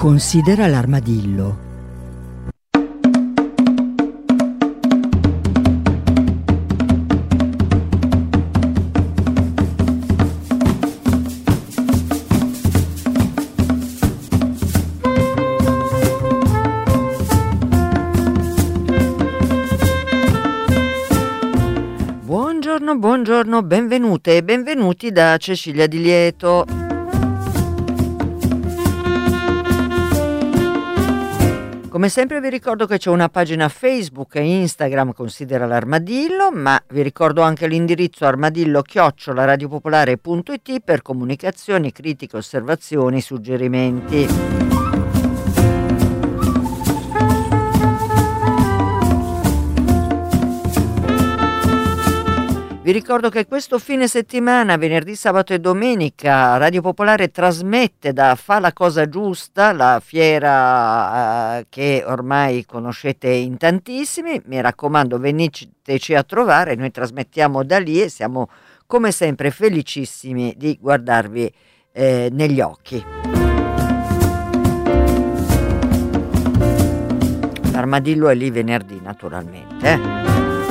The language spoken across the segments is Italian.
Considera l'armadillo. Buongiorno, benvenute e benvenuti da Cecilia Di Lieto. Come sempre vi ricordo che c'è una pagina Facebook e Instagram Considera l'armadillo, ma vi ricordo anche l'indirizzo armadillo@radiopopolare.it per comunicazioni, critiche, osservazioni, suggerimenti. Vi ricordo che questo fine settimana, venerdì, sabato e domenica, Radio Popolare trasmette da Fa la cosa giusta, la fiera che ormai conoscete in tantissimi. Mi raccomando, veniteci a trovare, noi trasmettiamo da lì e siamo come sempre felicissimi di guardarvi negli occhi. L'armadillo è lì venerdì, naturalmente.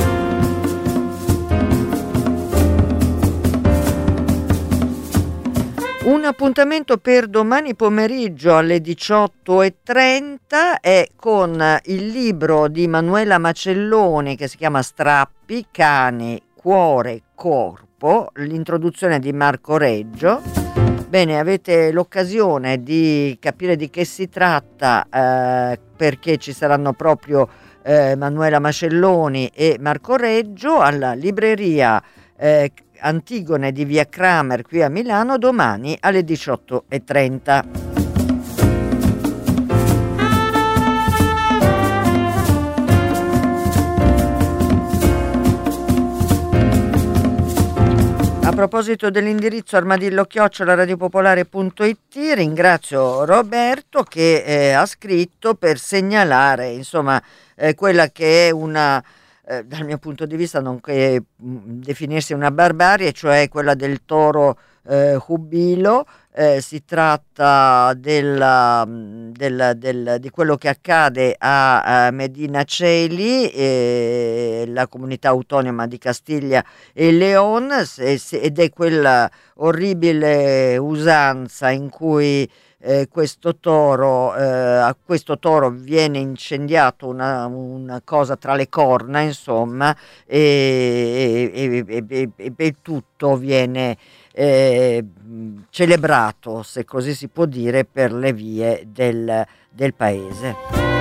Un appuntamento per domani pomeriggio alle 18:30 è con il libro di Manuela Macelloni che si chiama Strappi, cane, cuore, corpo, l'introduzione di Marco Reggio. Bene, avete l'occasione di capire di che si tratta perché ci saranno proprio Manuela Macelloni e Marco Reggio alla libreria Antigone di via Kramer qui a Milano domani alle 18:30. A proposito dell'indirizzo armadillo@radiopopolare.it, ringrazio Roberto che ha scritto per segnalare insomma quella che è una dal mio punto di vista non che definirsi una barbarie, cioè quella del toro Jubilo. Si tratta di quello che accade a Medina Celi, la comunità autonoma di Castiglia e León, ed è quella orribile usanza in cui a questo toro viene incendiato una cosa tra le corna, insomma, e tutto viene celebrato, se così si può dire, per le vie del paese.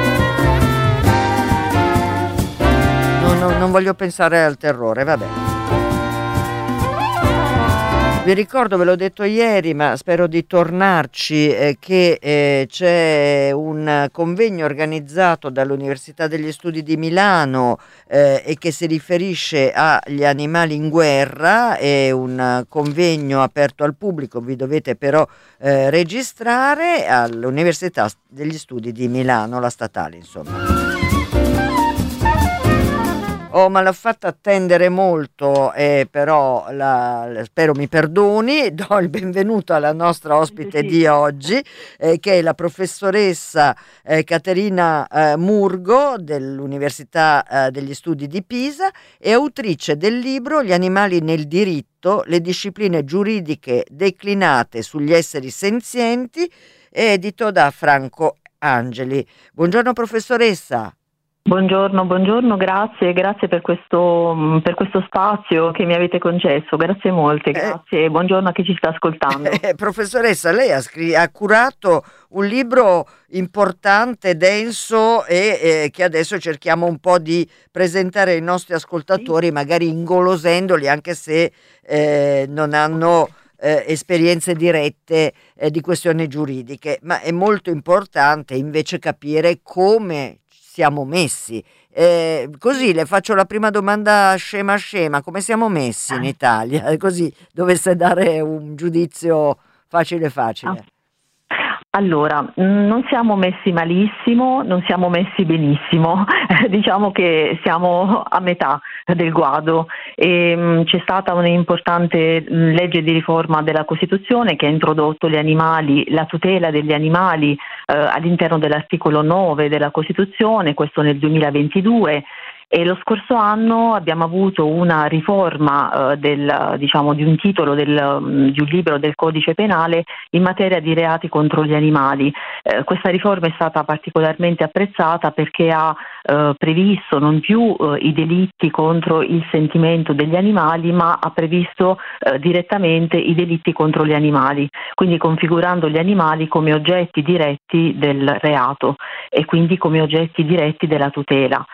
Non voglio pensare al terrore, vabbè. Vi ricordo, ve l'ho detto ieri, ma spero di tornarci, che c'è un convegno organizzato dall'Università degli Studi di Milano e che si riferisce agli animali in guerra. È un convegno aperto al pubblico, vi dovete però registrare all'Università degli Studi di Milano, la statale, insomma. Oh, ma l'ho fatta attendere molto, però spero mi perdoni. Do il benvenuto alla nostra ospite di oggi, che è la professoressa Caterina Murgo dell'Università degli Studi di Pisa e autrice del libro Gli animali nel diritto, le discipline giuridiche declinate sugli esseri senzienti, edito da Franco Angeli. Buongiorno professoressa. Buongiorno, grazie per questo spazio che mi avete concesso, grazie molte, grazie, buongiorno a chi ci sta ascoltando. Professoressa, lei ha curato un libro importante, denso e che adesso cerchiamo un po' di presentare ai nostri ascoltatori, magari ingolosendoli, anche se non hanno esperienze dirette di questioni giuridiche, ma è molto importante invece capire come siamo messi. Così le faccio la prima domanda scema, come siamo messi in Italia? Così dovesse dare un giudizio facile. Allora, non siamo messi malissimo, non siamo messi benissimo, diciamo che siamo a metà del guado e c'è stata un'importante legge di riforma della Costituzione che ha introdotto gli animali, la tutela degli animali all'interno dell'articolo 9 della Costituzione, questo nel 2022. E lo scorso anno abbiamo avuto una riforma di un titolo di un libro del Codice Penale in materia di reati contro gli animali. Questa riforma è stata particolarmente apprezzata perché ha previsto non più i delitti contro il sentimento degli animali, ma ha previsto direttamente i delitti contro gli animali, quindi configurando gli animali come oggetti diretti del reato e quindi come oggetti diretti della tutela.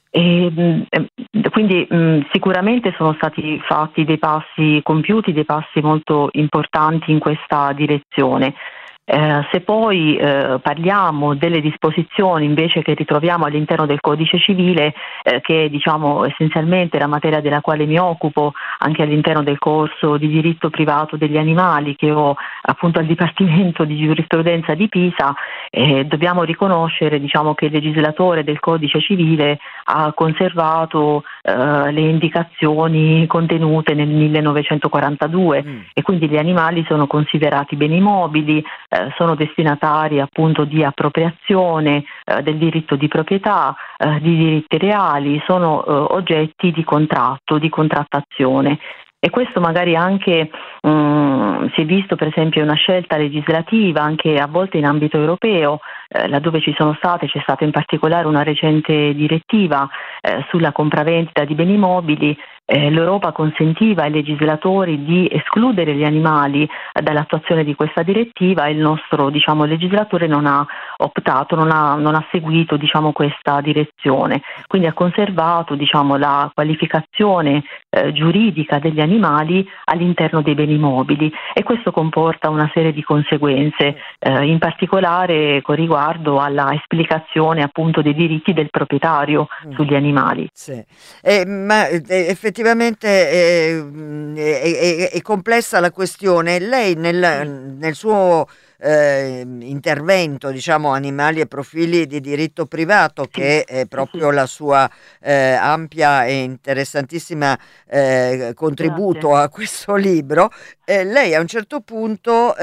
Quindi sicuramente sono stati fatti compiuti dei passi molto importanti in questa direzione. Se poi parliamo delle disposizioni invece che ritroviamo all'interno del Codice Civile, che è essenzialmente la materia della quale mi occupo anche all'interno del corso di diritto privato degli animali che ho appunto al Dipartimento di Giurisprudenza di Pisa, dobbiamo riconoscere che il legislatore del Codice Civile ha conservato le indicazioni contenute nel 1942 e quindi gli animali sono considerati beni mobili, sono destinatari appunto di appropriazione del diritto di proprietà, di diritti reali, sono oggetti di contratto, di contrattazione. E questo magari anche si è visto per esempio una scelta legislativa anche a volte in ambito europeo, laddove c'è stata in particolare una recente direttiva sulla compravendita di beni mobili. L'Europa consentiva ai legislatori di escludere gli animali dall'attuazione di questa direttiva e il nostro legislatore non ha optato, non ha seguito questa direzione, quindi ha conservato la qualificazione giuridica degli animali all'interno dei beni mobili e questo comporta una serie di conseguenze, in particolare con riguardo alla esplicazione appunto dei diritti del proprietario sugli animali. Sì. Ma effettivamente è complessa la questione. Lei nel suo intervento, animali e profili di diritto privato, che è proprio la sua ampia e interessantissima contributo a questo libro, lei a un certo punto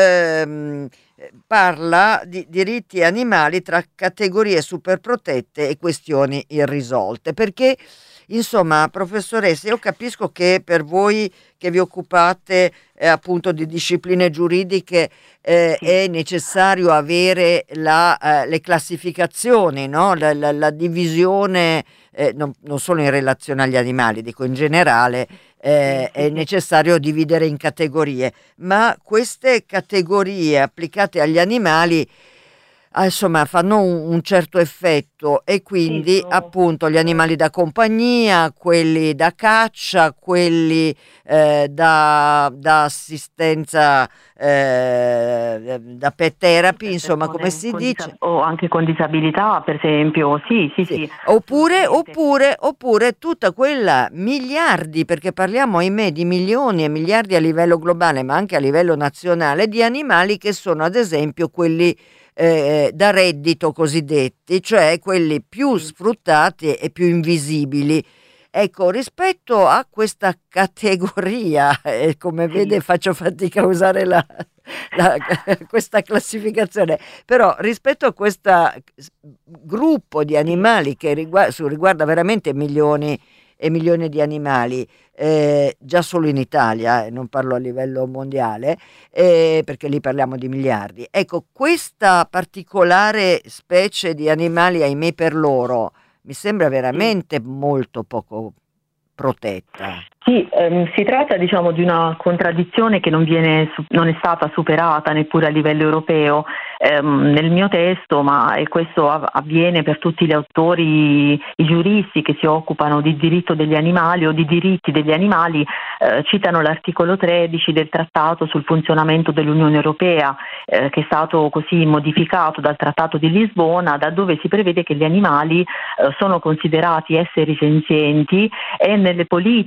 parla di diritti animali tra categorie superprotette e questioni irrisolte, perché insomma, professoressa, io capisco che per voi che vi occupate appunto di discipline giuridiche è necessario avere le classificazioni, no? La divisione, non solo in relazione agli animali, dico in generale, è necessario dividere in categorie, ma queste categorie applicate agli animali insomma fanno un certo effetto e quindi appunto gli animali da compagnia, quelli da caccia, quelli da assistenza, da pet therapy, insomma, come si dice, o anche con disabilità, per esempio, sì. Oppure tutta quella miliardi, perché parliamo ahimè di milioni e miliardi a livello globale ma anche a livello nazionale, di animali che sono ad esempio quelli da reddito cosiddetti, cioè quelli più sfruttati e più invisibili. Ecco, rispetto a questa categoria, come vede faccio fatica a usare questa classificazione, però rispetto a questo gruppo di animali che riguarda veramente milioni e milioni di animali, già solo in Italia, non parlo a livello mondiale, perché lì parliamo di miliardi. Ecco, questa particolare specie di animali, ahimè per loro, mi sembra veramente molto poco protetta. Sì, si tratta di una contraddizione che non è stata superata neppure a livello europeo. Nel mio testo, e questo avviene per tutti gli autori, i giuristi che si occupano di diritto degli animali o di diritti degli animali, citano l'articolo 13 del Trattato sul funzionamento dell'Unione Europea, che è stato così modificato dal Trattato di Lisbona, da dove si prevede che gli animali sono considerati esseri senzienti e nelle politiche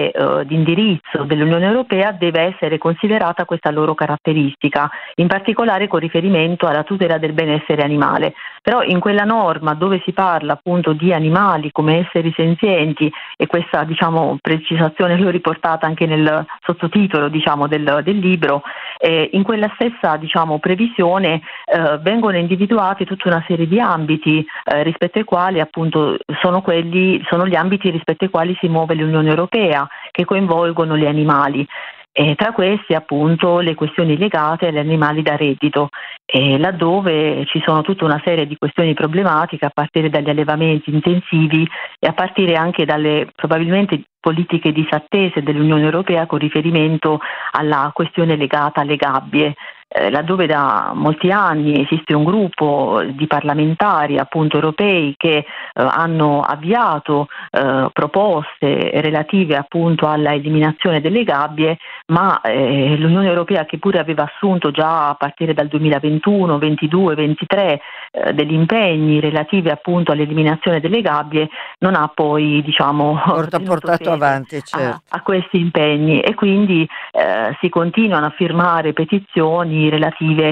linee di indirizzo dell'Unione Europea deve essere considerata questa loro caratteristica, in particolare con riferimento alla tutela del benessere animale. Però in quella norma dove si parla appunto di animali come esseri senzienti, e questa precisazione l'ho riportata anche nel sottotitolo del libro, in quella stessa previsione vengono individuati tutta una serie di ambiti rispetto ai quali appunto sono gli ambiti rispetto ai quali si muove l'Unione Europea, che coinvolgono gli animali. E tra questi appunto le questioni legate agli animali da reddito, laddove ci sono tutta una serie di questioni problematiche a partire dagli allevamenti intensivi e a partire anche dalle probabilmente politiche disattese dell'Unione Europea con riferimento alla questione legata alle gabbie. Laddove da molti anni esiste un gruppo di parlamentari appunto europei che hanno avviato proposte relative appunto alla eliminazione delle gabbie, ma l'Unione Europea, che pure aveva assunto già a partire dal 2021, 22, 23 degli impegni relativi appunto all'eliminazione delle gabbie, non ha poi portato avanti, certo, a questi impegni, e quindi si continuano a firmare petizioni relative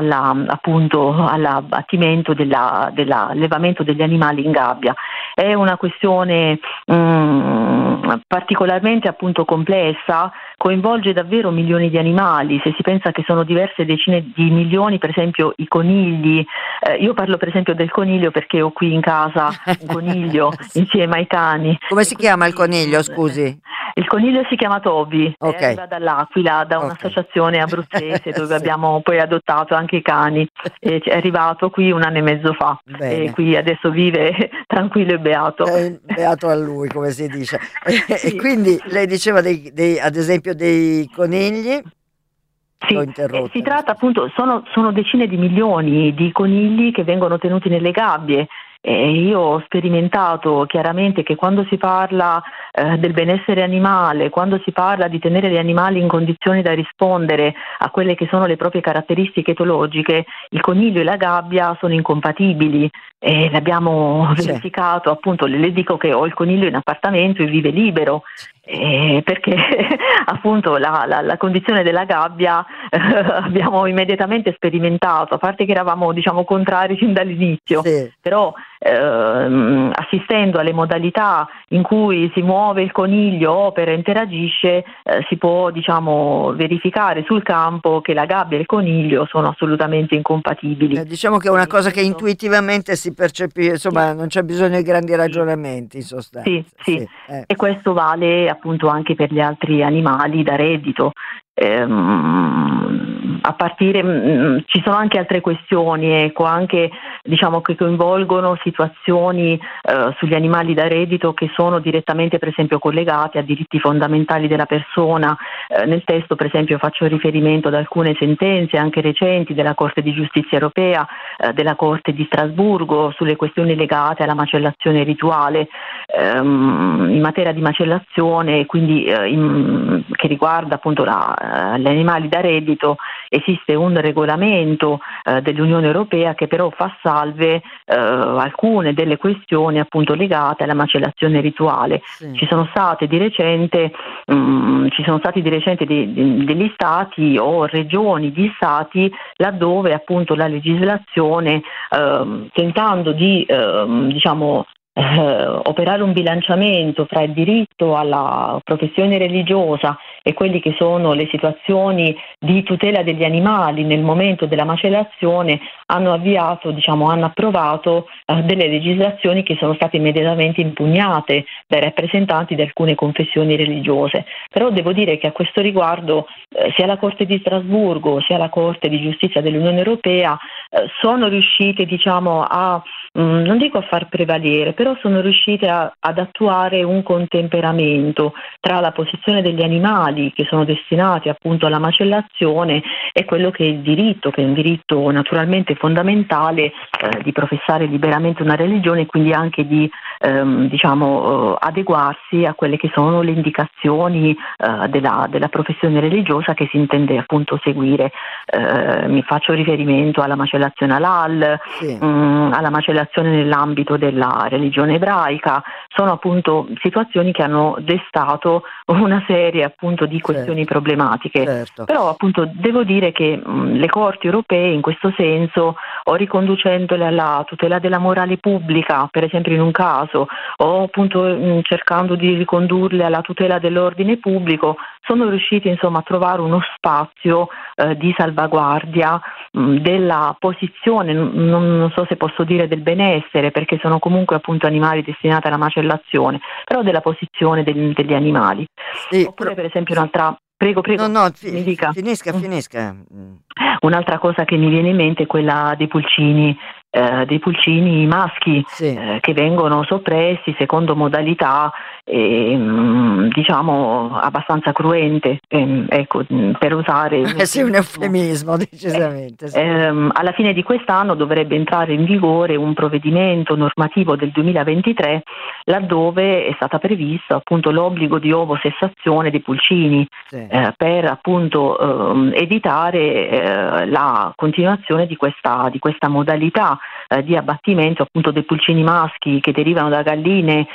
all'abbattimento dell'allevamento degli animali in gabbia. È una questione particolarmente appunto complessa, coinvolge davvero milioni di animali. Se si pensa che sono diverse decine di milioni, per esempio i conigli, io parlo per esempio del coniglio perché ho qui in casa un coniglio insieme ai cani. Come si chiama il coniglio, scusi? Il coniglio si chiama Toby, okay. Arriva dall'Aquila, da un'associazione abruzzese dove abbiamo poi adottato anche i cani, è arrivato qui 1 anno e mezzo fa. Bene. E qui adesso vive tranquillo e beato. Beato a lui, come si dice. Sì. E quindi lei diceva ad esempio dei conigli? Sì, si tratta appunto, sono decine di milioni di conigli che vengono tenuti nelle gabbie. Io ho sperimentato chiaramente che quando si parla del benessere animale, quando si parla di tenere gli animali in condizioni da rispondere a quelle che sono le proprie caratteristiche etologiche, il coniglio e la gabbia sono incompatibili. E l'abbiamo verificato, appunto. Le dico che ho il coniglio in appartamento e vive libero, perché appunto la condizione della gabbia abbiamo immediatamente sperimentato, a parte che eravamo contrari fin dall'inizio, sì. Però assistendo alle modalità in cui si muove il coniglio, opera, interagisce, si può verificare sul campo che la gabbia e il coniglio sono assolutamente incompatibili. Diciamo che è una cosa che intuitivamente si percepisce, insomma, non c'è bisogno di grandi ragionamenti in sostanza. Sì. E questo vale appunto anche per gli altri animali da reddito. A partire ci sono anche altre questioni, anche che coinvolgono situazioni sugli animali da reddito che sono direttamente per esempio collegati a diritti fondamentali della persona. Nel testo per esempio faccio riferimento ad alcune sentenze anche recenti della Corte di Giustizia Europea, della Corte di Strasburgo, sulle questioni legate alla macellazione rituale. In materia di macellazione, quindi che riguarda appunto gli animali da reddito, esiste un regolamento dell'Unione Europea che però fa salve alcune delle questioni appunto legate alla macellazione rituale. Sì. Ci sono stati di recente degli stati o regioni di stati laddove appunto la legislazione tentando di operare un bilanciamento fra il diritto alla professione religiosa e quelli che sono le situazioni di tutela degli animali nel momento della macellazione, hanno approvato delle legislazioni che sono state immediatamente impugnate dai rappresentanti di alcune confessioni religiose. Però devo dire che a questo riguardo sia la Corte di Strasburgo sia la Corte di Giustizia dell'Unione Europea sono riuscite non dico a far prevalere, però sono riuscite ad attuare un contemperamento tra la posizione degli animali che sono destinati appunto alla macellazione e quello che è il diritto, che è un diritto naturalmente fondamentale di professare liberamente una religione e quindi anche di adeguarsi a quelle che sono le indicazioni della professione religiosa che si intende appunto seguire. Mi faccio riferimento alla macellazione halal, Sì, alla macellazione nell'ambito della religione ebraica. Sono appunto situazioni che hanno destato una serie appunto di questioni certo, problematiche. certo. Però appunto devo dire che le corti europee in questo senso, o riconducendole alla tutela della morale pubblica, per esempio in un caso, o appunto cercando di ricondurle alla tutela dell'ordine pubblico, sono riusciti insomma a trovare uno spazio di salvaguardia della posizione, non so se posso dire del benessere, perché sono comunque appunto animali destinati alla macellazione, però della posizione degli animali. Sì, Oppure per esempio un'altra, prego, no, prego, no, mi dica. finisca. Un'altra cosa che mi viene in mente è quella dei pulcini maschi Sì. che vengono soppressi secondo modalità diciamo abbastanza cruente, ecco, per usare un Sì, un eufemismo. eufemismo, decisamente. Sì. Alla fine di quest'anno dovrebbe entrare in vigore un provvedimento normativo del 2023 laddove è stata prevista appunto l'obbligo di ovosessazione dei pulcini Sì. per appunto evitare la continuazione di questa modalità di abbattimento appunto dei pulcini maschi che derivano da galline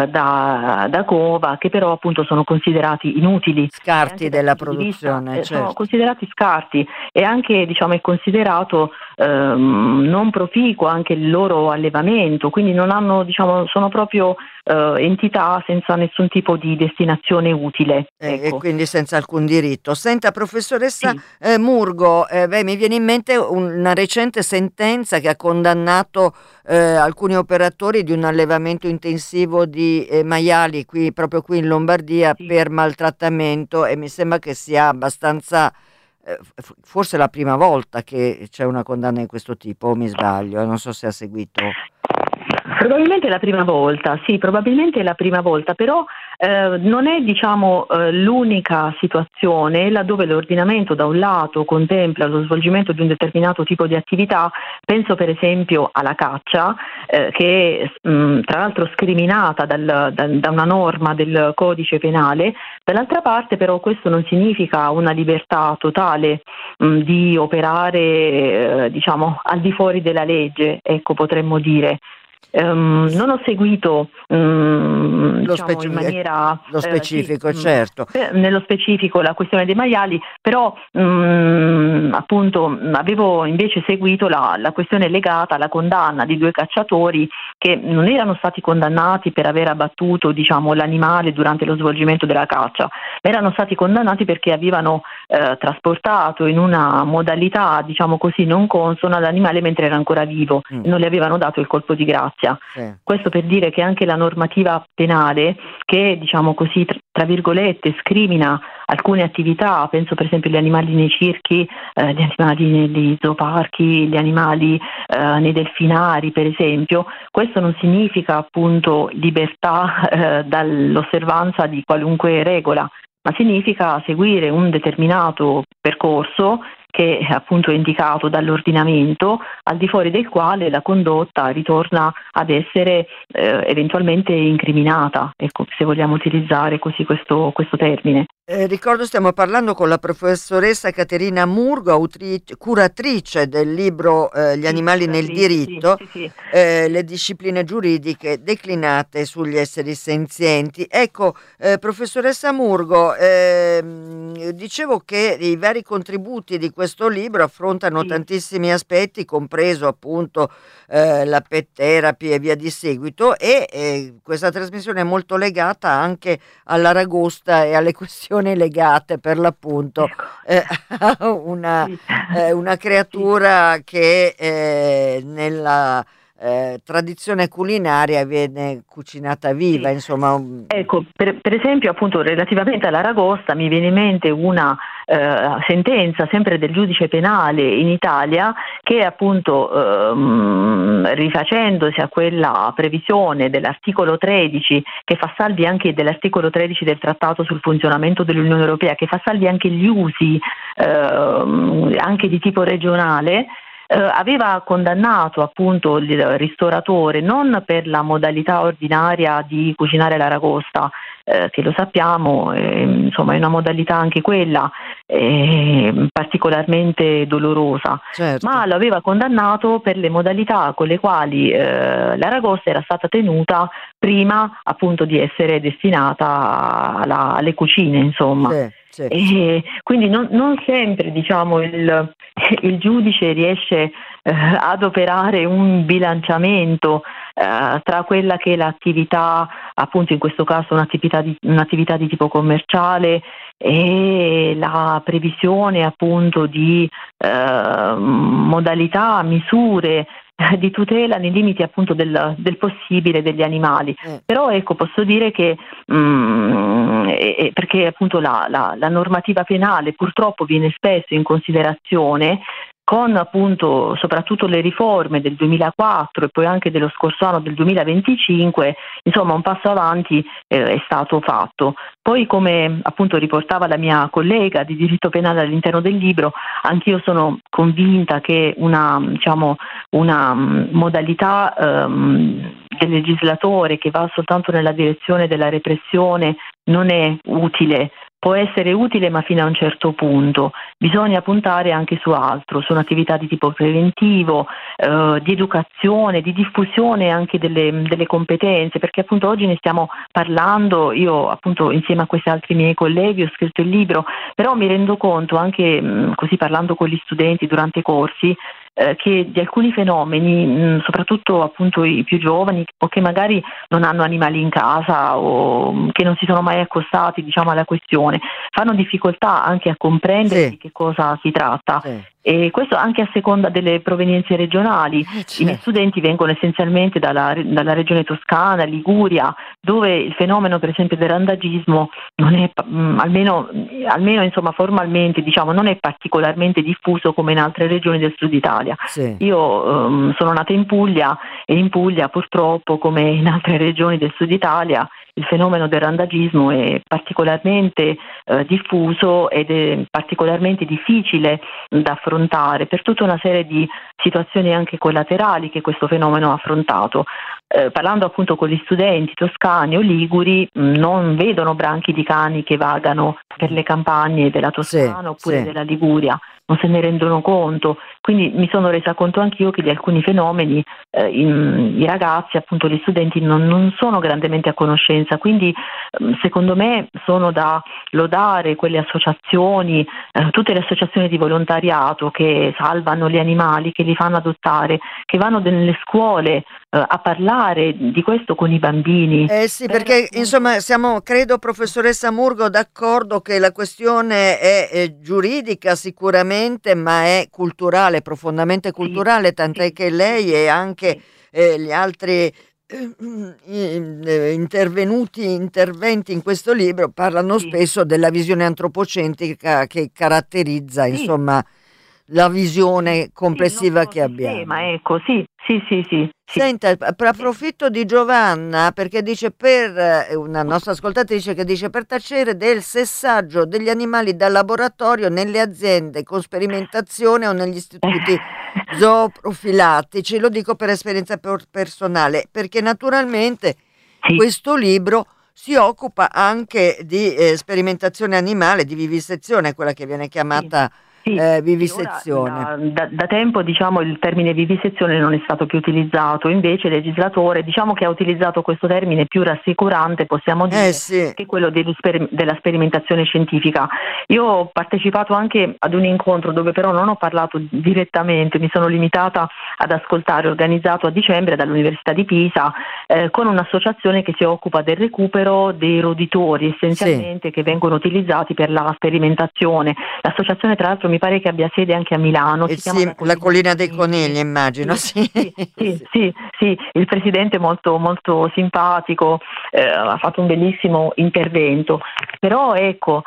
da cova, che però appunto sono considerati inutili. Scarti Anche dal della punto di vista, produzione, sono certo. considerati scarti e anche diciamo è considerato non proficuo anche il loro allevamento, quindi non hanno, diciamo, sono proprio entità senza nessun tipo di destinazione utile. E Ecco. quindi senza alcun diritto. Senta, professoressa Sì. Murgo, mi viene in mente una recente sentenza che ha condannato alcuni operatori di un allevamento intensivo di maiali proprio qui in Lombardia Sì. per maltrattamento, e mi sembra che sia abbastanza, forse la prima volta che c'è una condanna di questo tipo, o mi sbaglio, non so se ha seguito. Probabilmente è la prima volta, sì, probabilmente è la prima volta, però non è diciamo l'unica situazione laddove l'ordinamento da un lato contempla lo svolgimento di un determinato tipo di attività. Penso per esempio alla caccia che è tra l'altro scriminata da una norma del codice penale. Dall'altra parte però questo non significa una libertà totale di operare diciamo al di fuori della legge, ecco, potremmo dire. Non ho seguito diciamo in maniera lo specifico, sì, certo. nello specifico la questione dei maiali, però appunto avevo invece seguito la questione legata alla condanna di 2 cacciatori che non erano stati condannati per aver abbattuto diciamo l'animale durante lo svolgimento della caccia, ma erano stati condannati perché avevano trasportato in una modalità diciamo così non consona l'animale mentre era ancora vivo e non gli avevano dato il colpo di grazia. Sì. Questo per dire che anche la normativa penale che diciamo così tra virgolette scrimina alcune attività, penso per esempio agli animali nei circhi, gli animali negli zooparchi, gli animali nei delfinari per esempio, questo non significa appunto libertà dall'osservanza di qualunque regola, ma significa seguire un determinato percorso che è appunto indicato dall'ordinamento, al di fuori del quale la condotta ritorna ad essere eventualmente incriminata, ecco, se vogliamo utilizzare così questo termine. Ricordo stiamo parlando con la professoressa Caterina Murgo, curatrice del libro Gli animali nel diritto, sì. le discipline giuridiche declinate sugli esseri senzienti. Ecco, professoressa Murgo, dicevo che i vari contributi di questo libro affrontano tantissimi aspetti, compreso appunto la pet therapy e via di seguito, e questa trasmissione è molto legata anche all'aragosta e alle questioni legate per l'appunto a una creatura che nella tradizione culinaria viene cucinata viva, insomma. Ecco, per esempio appunto relativamente all'aragosta mi viene in mente una sentenza sempre del giudice penale in Italia che appunto rifacendosi a quella previsione dell'articolo 13 che fa salvi anche dell'articolo 13 del Trattato sul funzionamento dell'Unione Europea, che fa salvi anche gli usi anche di tipo regionale, aveva condannato appunto il ristoratore non per la modalità ordinaria di cucinare l'aragosta, che lo sappiamo, insomma è una modalità anche quella particolarmente dolorosa, certo. ma lo aveva condannato per le modalità con le quali l'aragosta era stata tenuta prima appunto di essere destinata alle cucine, insomma. Sì, sì. E quindi non sempre, diciamo, il giudice riesce ad operare un bilanciamento tra quella che è l'attività, appunto in questo caso un'attività di tipo commerciale, e la previsione appunto di modalità, misure di tutela nei limiti appunto del possibile degli animali. Però ecco, posso dire che perché appunto la normativa penale purtroppo viene spesso in considerazione con appunto soprattutto le riforme del 2004 e poi anche dello scorso anno del 2025, insomma un passo avanti è stato fatto. Poi, come appunto riportava la mia collega di diritto penale all'interno del libro, anch'io sono convinta che una modalità del legislatore che va soltanto nella direzione della repressione non è utile. Può essere utile ma fino a un certo punto, bisogna puntare anche su altro, su un'attività di tipo preventivo, di educazione, di diffusione anche delle competenze, perché appunto oggi ne stiamo parlando, io appunto insieme a questi altri miei colleghi ho scritto il libro, però mi rendo conto anche così parlando con gli studenti durante i corsi, che di alcuni fenomeni, soprattutto appunto i più giovani o che magari non hanno animali in casa o che non si sono mai accostati, diciamo, alla questione, fanno difficoltà anche a comprendere di che cosa si tratta. Sì. E questo anche a seconda delle provenienze regionali. Certo. I miei studenti vengono essenzialmente dalla regione Toscana, Liguria, dove il fenomeno per esempio del randagismo non è almeno insomma formalmente, diciamo, non è particolarmente diffuso come in altre regioni del sud Italia. Sì. Io sono nata in Puglia e in Puglia purtroppo, come in altre regioni del sud Italia, il fenomeno del randagismo è particolarmente diffuso ed è particolarmente difficile da affrontare per tutta una serie di situazioni anche collaterali che questo fenomeno ha affrontato. Parlando appunto con gli studenti toscani o liguri, non vedono branchi di cani che vagano per le campagne della Toscana oppure della Liguria, non se ne rendono conto, quindi mi sono resa conto anch'io che di alcuni fenomeni i ragazzi, appunto gli studenti, non sono grandemente a conoscenza, quindi secondo me sono da lodare quelle associazioni, tutte le associazioni di volontariato che salvano gli animali, che li fanno adottare, che vanno nelle scuole a parlare di questo con i bambini. Sì, perché insomma siamo, credo, professoressa Murgo, d'accordo che la questione è giuridica sicuramente, ma è culturale, profondamente culturale, tant'è che lei e anche gli altri interventi in questo libro parlano spesso della visione antropocentrica che caratterizza insomma la visione complessiva che abbiamo. Ecco, sì. Senta, approfitto di Giovanna perché dice, per una nostra ascoltatrice che dice, per tacere del sessaggio degli animali da laboratorio nelle aziende con sperimentazione o negli istituti zooprofilattici. Lo dico per esperienza personale, perché naturalmente questo libro si occupa anche di sperimentazione animale, di vivisezione, quella che viene chiamata vivisezione. Da tempo, diciamo, il termine vivisezione non è stato più utilizzato, invece il legislatore, diciamo, che ha utilizzato questo termine più rassicurante, possiamo dire, che quello della sperimentazione scientifica. Io ho partecipato anche ad un incontro dove però non ho parlato direttamente, mi sono limitata ad ascoltare, organizzato a dicembre dall'Università di Pisa con un'associazione che si occupa del recupero dei roditori essenzialmente che vengono utilizzati per la sperimentazione. L'associazione tra l'altro mi pare che abbia sede anche a Milano. Si chiama la Collina dei Conigli, immagino. Sì, il presidente molto, molto simpatico, ha fatto un bellissimo intervento, però ecco,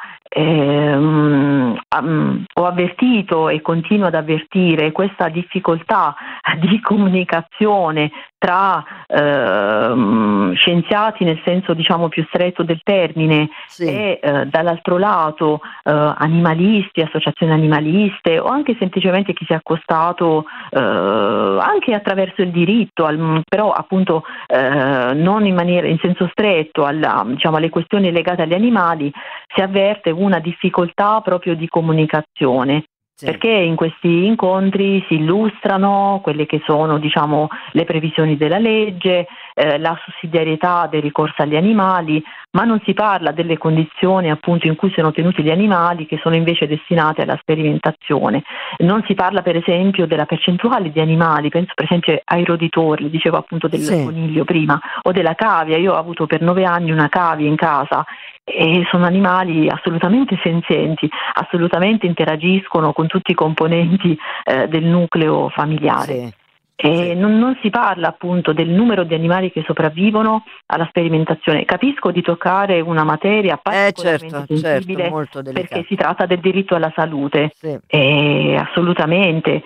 ho avvertito e continuo ad avvertire questa difficoltà di comunicazione tra scienziati nel senso diciamo più stretto del termine, Sì. e dall'altro lato animalisti, associazioni animaliste o anche semplicemente chi si è accostato anche attraverso il diritto, però appunto non in senso stretto diciamo, alle questioni legate agli animali, si avverte una difficoltà proprio di comunicazione. Sì. Perché in questi incontri si illustrano quelle che sono, diciamo, le previsioni della legge, la sussidiarietà del ricorso agli animali, ma non si parla delle condizioni appunto in cui sono tenuti gli animali che sono invece destinate alla sperimentazione. Non si parla per esempio della percentuale di animali, penso per esempio ai roditori, dicevo appunto del Sì. coniglio prima, o della cavia. Io ho avuto per 9 anni una cavia in casa e sono animali assolutamente senzienti, assolutamente interagiscono con tutti i componenti del nucleo familiare. Sì. E Sì. non si parla appunto del numero di animali che sopravvivono alla sperimentazione. Capisco di toccare una materia particolarmente sensibile, molto delicata. perché si tratta del diritto alla salute. Sì. Assolutamente,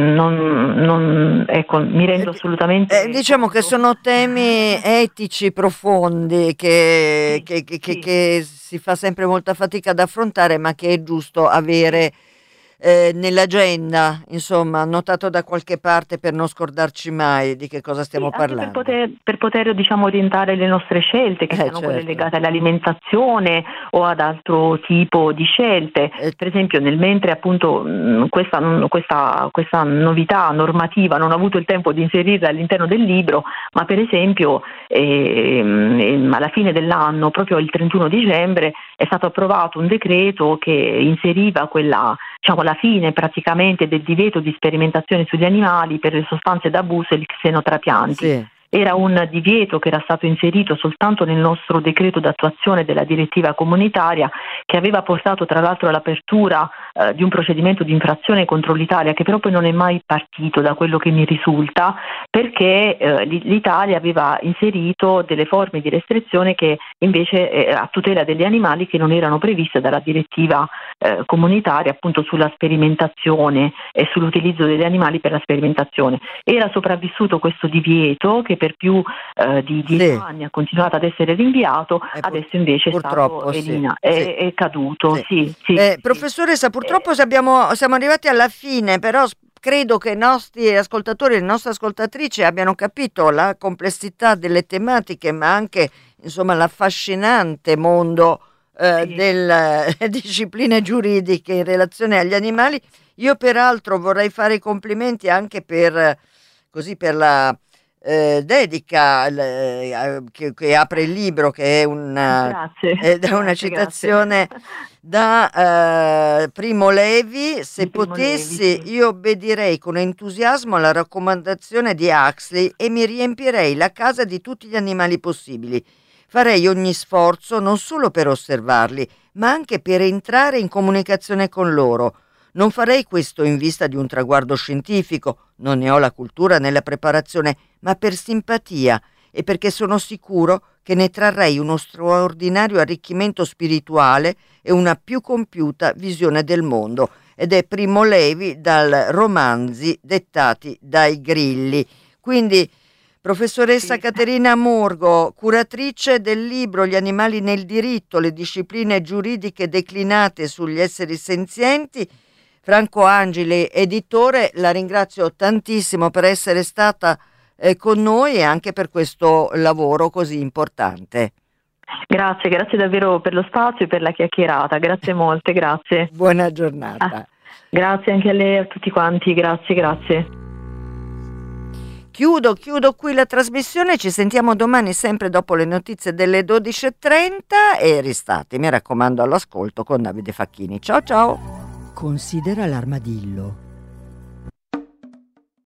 ecco, mi rendo assolutamente diciamo che conto. sono temi etici profondi che Sì. che si fa sempre molta fatica ad affrontare, ma che è giusto avere nell'agenda, insomma, annotato da qualche parte per non scordarci mai di che cosa stiamo Anche parlando. per poter diciamo orientare le nostre scelte, che siano quelle Certo. legate all'alimentazione o ad altro tipo di scelte. Per esempio, nel mentre appunto questa novità normativa non ho avuto il tempo di inserirla all'interno del libro, ma per esempio alla fine dell'anno, proprio il 31 dicembre, è stato approvato un decreto che inseriva diciamo, la fine praticamente del divieto di sperimentazione sugli animali per le sostanze d'abuso e gli xenotrapianti. Sì. Era un divieto che era stato inserito soltanto nel nostro decreto d'attuazione della direttiva comunitaria, che aveva portato tra l'altro all'apertura di un procedimento di infrazione contro l'Italia, che però poi non è mai partito da quello che mi risulta, perché l'Italia aveva inserito delle forme di restrizione che invece a tutela degli animali che non erano previste dalla direttiva comunitaria appunto sulla sperimentazione e sull'utilizzo degli animali per la sperimentazione. Era sopravvissuto questo divieto che per più di 10 anni ha continuato ad essere rinviato, adesso invece purtroppo è caduto. Sì. Professoressa, purtroppo siamo arrivati alla fine, però credo che i nostri ascoltatori e le nostre ascoltatrici abbiano capito la complessità delle tematiche, ma anche insomma l'affascinante mondo delle discipline giuridiche in relazione agli animali. Io peraltro vorrei fare i complimenti anche per la dedica che apre il libro, che è una citazione da Primo Levi. Se potessi io obbedirei con entusiasmo alla raccomandazione di Huxley e mi riempirei la casa di tutti gli animali possibili. Farei ogni sforzo non solo per osservarli, ma anche per entrare in comunicazione con loro. Non farei questo in vista di un traguardo scientifico, non ne ho la cultura né la preparazione, ma per simpatia e perché sono sicuro che ne trarrei uno straordinario arricchimento spirituale e una più compiuta visione del mondo. Ed è Primo Levi dal Romanzi dettati dai grilli. Quindi, professoressa Caterina Murgo, curatrice del libro Gli animali nel diritto, le discipline giuridiche declinate sugli esseri senzienti, Franco Angeli, editore, la ringrazio tantissimo per essere stata con noi e anche per questo lavoro così importante. Grazie davvero per lo spazio e per la chiacchierata, grazie molte, grazie. Buona giornata. Grazie anche a lei e a tutti quanti, grazie. Chiudo qui la trasmissione, ci sentiamo domani sempre dopo le notizie delle 12:30 e restate, mi raccomando, all'ascolto con Davide Facchini. Ciao. Considera l'armadillo.